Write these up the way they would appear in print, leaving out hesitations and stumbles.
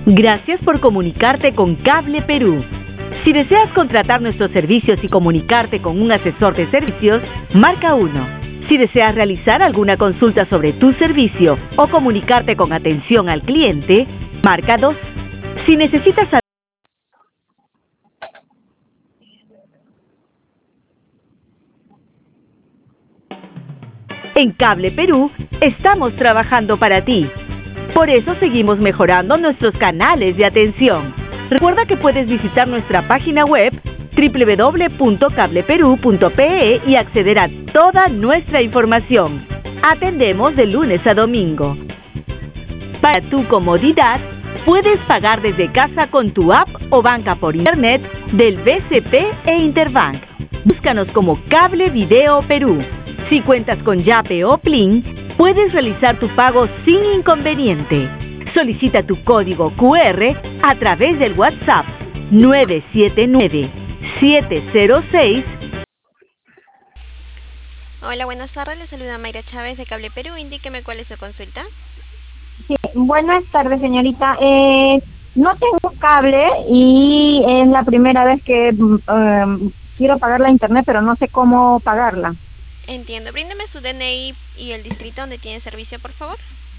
Gracias por comunicarte con Cable Perú. Si deseas contratar nuestros servicios y comunicarte con un asesor de servicios, marca 1. Si deseas realizar alguna consulta sobre tu servicio o comunicarte con atención al cliente, marca 2. Si necesitas En Cable Perú estamos trabajando para ti. Por eso seguimos mejorando nuestros canales de atención. Recuerda que puedes visitar nuestra página web www.cableperu.pe y acceder a toda nuestra información. Atendemos de lunes a domingo. Para tu comodidad, puedes pagar desde casa con tu app o banca por internet del BCP e Interbank. Búscanos como Cable Video Perú. Si cuentas con Yape o Plin, puedes realizar tu pago sin inconveniente. Solicita tu código QR a través del WhatsApp 979-706. Hola, buenas tardes. Le saluda Mayra Chávez de Cable Perú. Indíqueme cuál es su consulta. Sí, buenas tardes, señorita. No tengo cable y es la primera vez que quiero pagar la internet, pero no sé cómo pagarla. Entiendo. Bríndeme su DNI y el distrito donde tiene servicio, por favor.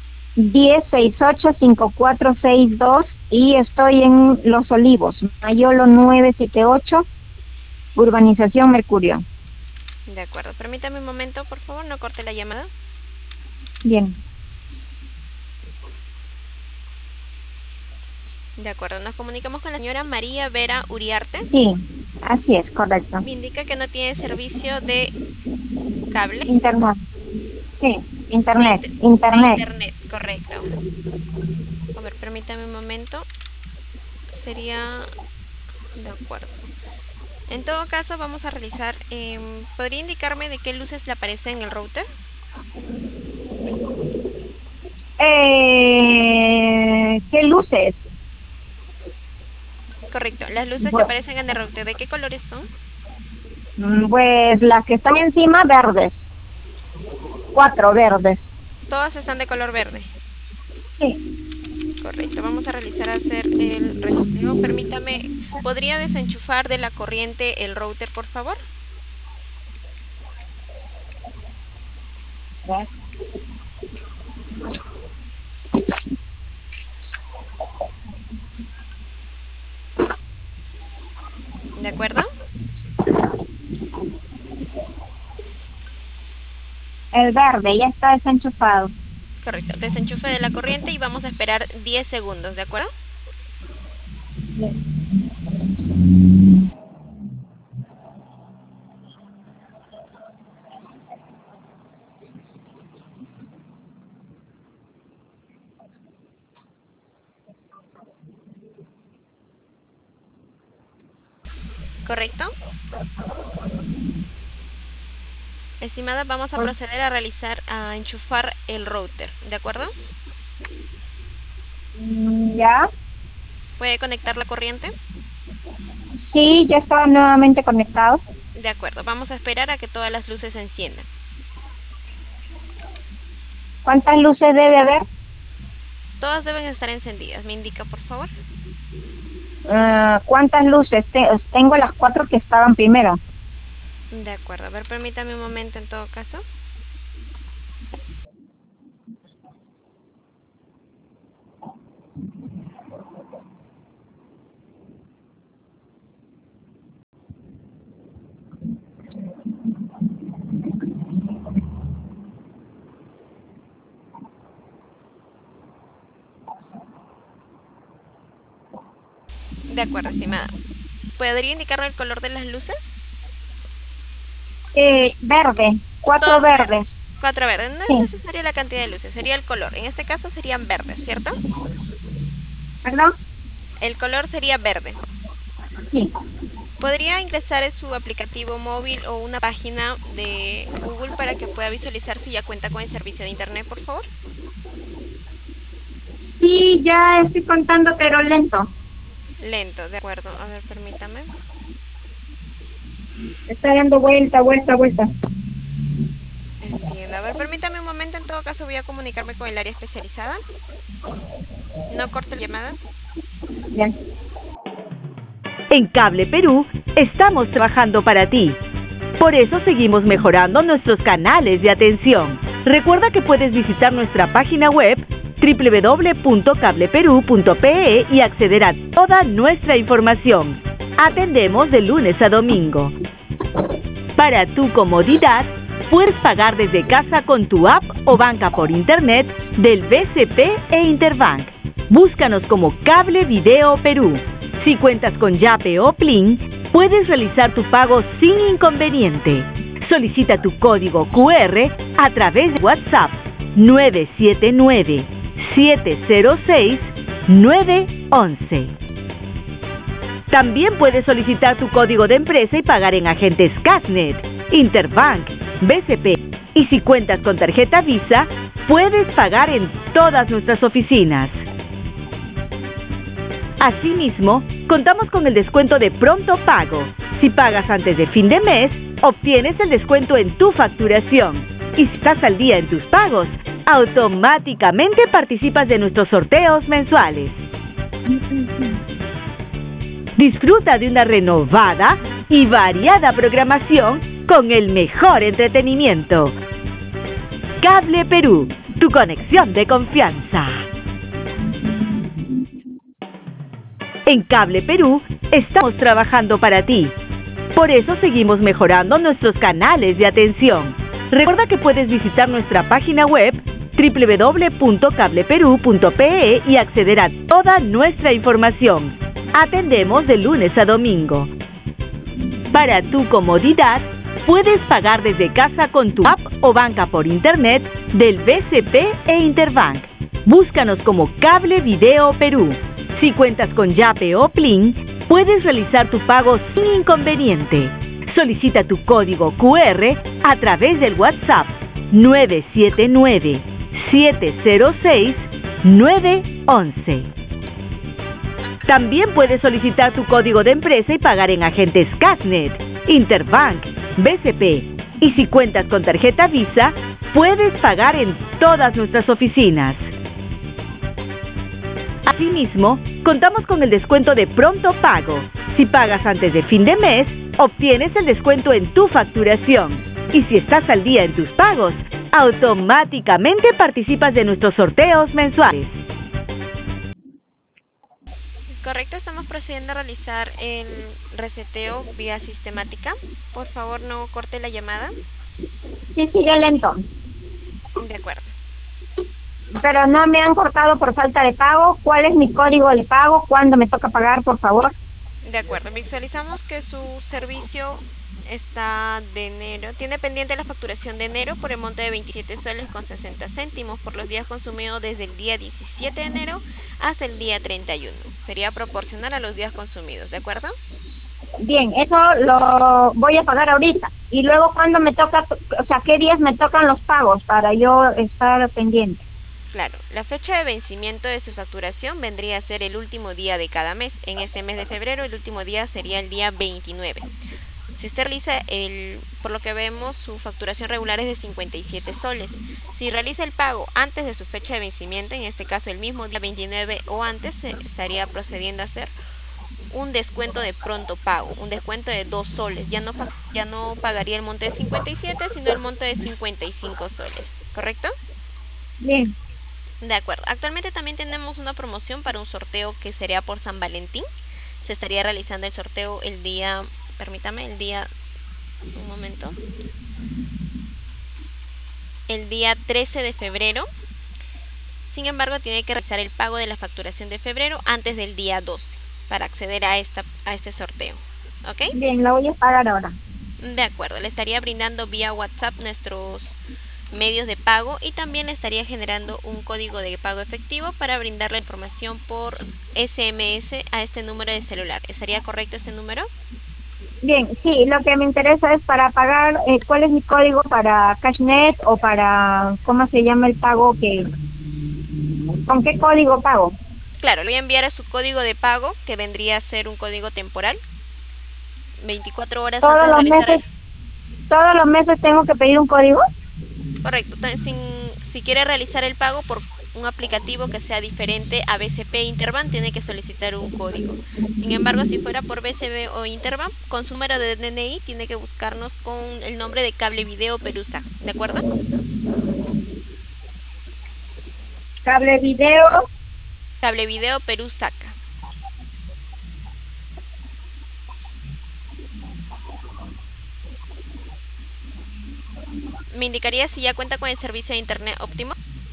1068-5462 y estoy en Los Olivos, Mayolo 978, Urbanización Mercurio. De acuerdo. Permítame un momento, por favor. No corte la llamada. Bien. De acuerdo. Nos comunicamos con la señora María Vera Uriarte. Sí, así es, correcto. Me indica que no tiene servicio de cable. Internet. Sí, internet. Internet, correcto. A ver, permítame un momento. Sería... De acuerdo. En todo caso, vamos a realizar... ¿podría indicarme de qué luces le aparece en el router? ¿Qué luces? Correcto. Las luces que aparecen en el router, ¿de qué colores son? Pues las que están encima, verdes. 4 verdes. Todas están de color verde. Sí. Correcto. Vamos a hacer el reseteo. Permítame, ¿podría desenchufar de la corriente el router, por favor? ¿De acuerdo? El verde ya está desenchufado. Correcto. Desenchufe de la corriente y vamos a esperar 10 segundos, ¿de acuerdo? ¿Correcto? Estimada, vamos a proceder a enchufar el router, ¿de acuerdo? ¿Ya? ¿Puede conectar la corriente? Sí, ya está nuevamente conectado. De acuerdo, vamos a esperar a que todas las luces se enciendan. ¿Cuántas luces debe haber? Todas deben estar encendidas, me indica, por favor. ¿Cuántas luces? Tengo las 4 que estaban primero. De acuerdo, a ver, permítame un momento en todo caso. De acuerdo, estimada. ¿Podría indicarme el color de las luces? Verde, 4 Todas verdes. 4 verdes. No Sí. es necesaria la cantidad de luces, sería el color. En este caso serían verdes, ¿cierto? ¿Perdón? El color sería verde. Sí. ¿Podría ingresar en su aplicativo móvil o una página de Google para que pueda visualizar si ya cuenta con el servicio de internet, por favor? Sí, ya estoy contando, pero lento. Lento, de acuerdo. A ver, permítame. Está dando vuelta. Entiendo. A ver, permítame un momento. En todo caso, voy a comunicarme con el área especializada. No corte la llamada. Bien. En Cable Perú estamos trabajando para ti. Por eso seguimos mejorando nuestros canales de atención. Recuerda que puedes visitar nuestra página web www.cableperú.pe y acceder a toda nuestra información. Atendemos de lunes a domingo. Para tu comodidad, puedes pagar desde casa con tu app o banca por internet del BCP e Interbank. Búscanos como Cable Video Perú. Si cuentas con Yape o Plin, puedes realizar tu pago sin inconveniente. Solicita tu código QR a través de WhatsApp 979-706-911. También puedes solicitar tu código de empresa y pagar en agentes Cashnet, Interbank, BCP. Y si cuentas con tarjeta Visa, puedes pagar en todas nuestras oficinas. Asimismo, contamos con el descuento de Pronto Pago. Si pagas antes de fin de mes, obtienes el descuento en tu facturación. Y si estás al día en tus pagos, automáticamente participas de nuestros sorteos mensuales. Disfruta de una renovada y variada programación con el mejor entretenimiento. Cable Perú, tu conexión de confianza. En Cable Perú estamos trabajando para ti. Por eso seguimos mejorando nuestros canales de atención. Recuerda que puedes visitar nuestra página web www.cableperú.pe y acceder a toda nuestra información. Atendemos de lunes a domingo. Para tu comodidad, puedes pagar desde casa con tu app o banca por internet del BCP e Interbank. Búscanos como Cable Video Perú. Si cuentas con Yape o Plin, puedes realizar tu pago sin inconveniente. Solicita tu código QR a través del WhatsApp 979-706-911. También puedes solicitar tu código de empresa y pagar en agentes Cashnet, Interbank, BCP. Y si cuentas con tarjeta Visa, puedes pagar en todas nuestras oficinas. Asimismo, contamos con el descuento de Pronto Pago. Si pagas antes de fin de mes, obtienes el descuento en tu facturación. Y si estás al día en tus pagos, automáticamente participas de nuestros sorteos mensuales. Correcto, estamos procediendo a realizar el reseteo vía sistemática. Por favor, no corte la llamada. Sí, sigue lento. De acuerdo. Pero no me han cortado por falta de pago. ¿Cuál es mi código de pago? ¿Cuándo me toca pagar, por favor? De acuerdo, visualizamos que su servicio está de enero, tiene pendiente la facturación de enero por el monte de 27 soles con 60 céntimos por los días consumidos desde el día 17 de enero hasta el día 31. Sería proporcional a los días consumidos, ¿de acuerdo? Bien, eso lo voy a pagar ahorita. Y luego, ¿cuándo me toca, o sea, qué días me tocan los pagos para yo estar pendiente? Claro, la fecha de vencimiento de su facturación vendría a ser el último día de cada mes. En este mes de febrero, el último día sería el día 29. Si usted realiza por lo que vemos, su facturación regular es de 57 soles. Si realiza el pago antes de su fecha de vencimiento, en este caso el mismo día 29 o antes, se estaría procediendo a hacer un descuento de pronto pago, un descuento de 2 soles. Ya no pagaría el monte de 57, sino el monte de 55 soles, ¿correcto? Bien. De acuerdo. Actualmente también tenemos una promoción para un sorteo que sería por San Valentín. Se estaría realizando el sorteo el día, el día 13 de febrero. Sin embargo, tiene que realizar el pago de la facturación de febrero antes del día 12 para acceder a este sorteo. ¿Ok? Bien, lo voy a pagar ahora. De acuerdo. Le estaría brindando vía WhatsApp nuestros medios de pago y también le estaría generando un código de pago efectivo para brindarle información por SMS a este número de celular. ¿Estaría correcto este número? Bien, sí, lo que me interesa es para pagar, ¿cuál es mi código para Cashnet o para, cómo se llama el pago con qué código pago? Claro, le voy a enviar a su código de pago, que vendría a ser un código temporal, 24 horas ¿Todos antes de los realizar meses, todos los meses tengo que pedir un código? Correcto. Si quiere realizar el pago por un aplicativo que sea diferente a BCP e Interbank, tiene que solicitar un código. Sin embargo, si fuera por BCP o Interbank, con su número de DNI tiene que buscarnos con el nombre de Cable Video Perú SAC, ¿de acuerdo? Cable Video. Cable Video Perú SAC. ¿Me indicaría si ya cuenta con el servicio de internet óptimo?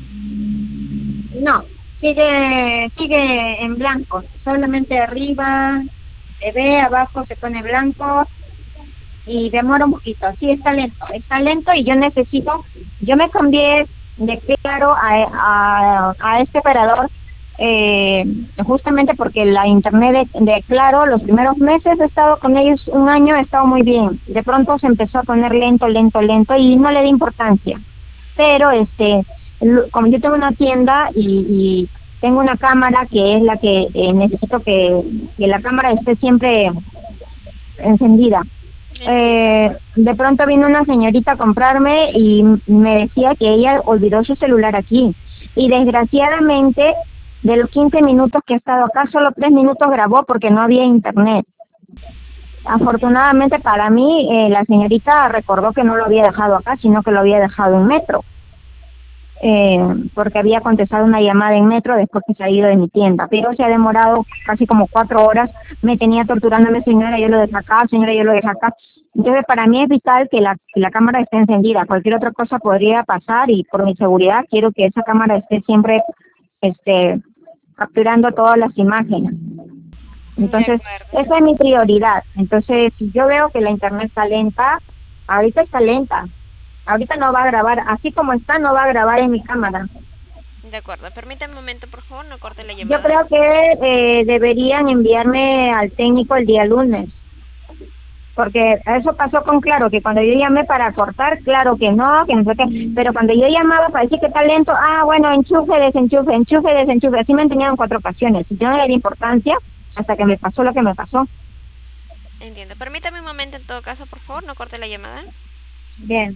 No, sigue en blanco. Solamente arriba se ve, abajo se pone blanco y demora un poquito. Sí, está lento y yo me cambié de Claro a este operador justamente porque la internet de Claro, los primeros meses he estado con ellos, un año he estado muy bien. De pronto se empezó a poner lento y no le di importancia. Pero como yo tengo una tienda y tengo una cámara que es la que necesito que la cámara esté siempre encendida. De pronto vino una señorita a comprarme y me decía que ella olvidó su celular aquí. Y desgraciadamente, de los 15 minutos que he estado acá, solo 3 minutos grabó porque no había internet. Afortunadamente para mí, la señorita recordó que no lo había dejado acá, sino que lo había dejado en Metro. Porque había contestado una llamada en Metro después que se ha ido de mi tienda, pero se ha demorado casi como 4 horas, me tenía torturándome, señora, yo lo dejé acá, señora, yo lo dejé acá. Entonces para mí es vital que la cámara esté encendida, cualquier otra cosa podría pasar y por mi seguridad quiero que esa cámara esté siempre capturando todas las imágenes. Entonces esa es mi prioridad. Entonces si yo veo que la internet está lenta, ahorita está lenta. Ahorita no va a grabar, así como está, no va a grabar en mi cámara. De acuerdo, permítame un momento, por favor, no corte la llamada. Yo creo que deberían enviarme al técnico el día lunes. Porque eso pasó con Claro, que cuando yo llamé para cortar, claro que no sé qué. Pero cuando yo llamaba para decir que está lento, bueno, enchufe, desenchufe, así me han tenido en 4 ocasiones. Y yo no le di importancia hasta que me pasó lo que me pasó. Entiendo, permítame un momento en todo caso, por favor, no corte la llamada. Bien.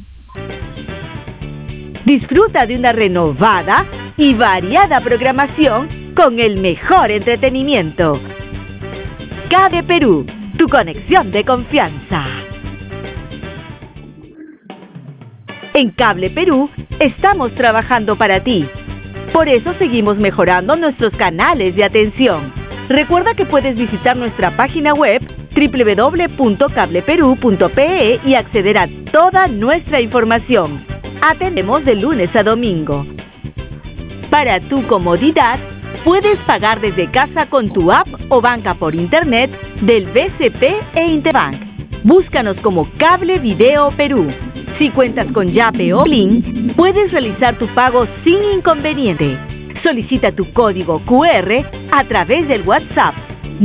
Disfruta de una renovada y variada programación con el mejor entretenimiento. Cable Perú, tu conexión de confianza. En Cable Perú estamos trabajando para ti. Por eso seguimos mejorando nuestros canales de atención. Recuerda que puedes visitar nuestra página web www.cableperu.pe y acceder a toda nuestra información. Atendemos de lunes a domingo. Para tu comodidad, puedes pagar desde casa con tu app o banca por internet del BCP e Interbank. Búscanos como Cable Video Perú. Si cuentas con Yape o Plin, puedes realizar tu pago sin inconveniente. Solicita tu código QR a través del WhatsApp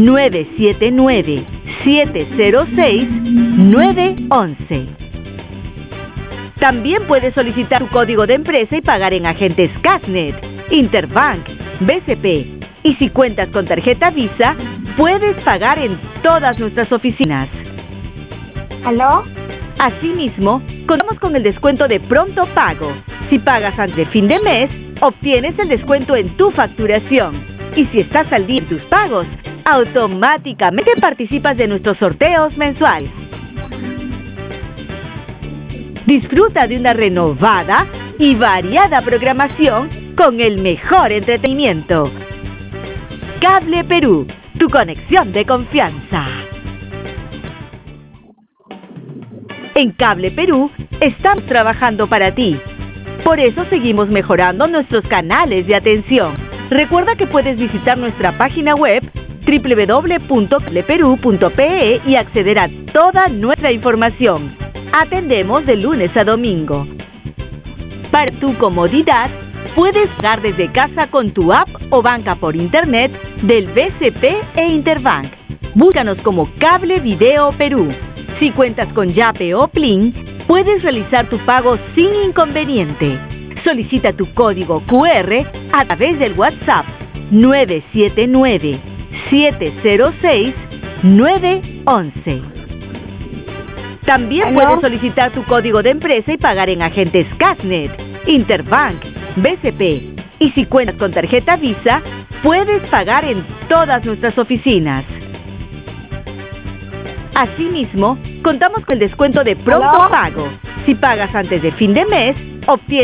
979-706-911. También puedes solicitar tu código de empresa y pagar en agentes Casnet, Interbank, BCP. Y si cuentas con tarjeta Visa, puedes pagar en todas nuestras oficinas. ¿Aló? Asimismo, contamos con el descuento de pronto pago. Si pagas antes de fin de mes, obtienes el descuento en tu facturación. Y si estás al día en tus pagos, automáticamente participas de nuestros sorteos mensuales. Disfruta de una renovada y variada programación con el mejor entretenimiento. Cable Perú, tu conexión de confianza. En Cable Perú estamos trabajando para ti. Por eso seguimos mejorando nuestros canales de atención. Recuerda que puedes visitar nuestra página web www.cableperu.pe y acceder a toda nuestra información. Atendemos de lunes a domingo. Para tu comodidad, puedes pagar desde casa con tu app o banca por internet del BCP e Interbank. Búscanos como Cable Video Perú. Si cuentas con Yape o Plin, puedes realizar tu pago sin inconveniente. Solicita tu código QR a través del WhatsApp 979-706-911. También puedes solicitar tu código de empresa y pagar en agentes Casnet, Interbank, BCP. Y si cuentas con tarjeta Visa, puedes pagar en todas nuestras oficinas. Asimismo, contamos con el descuento de pronto pago. Si pagas antes de fin de mes, obtienes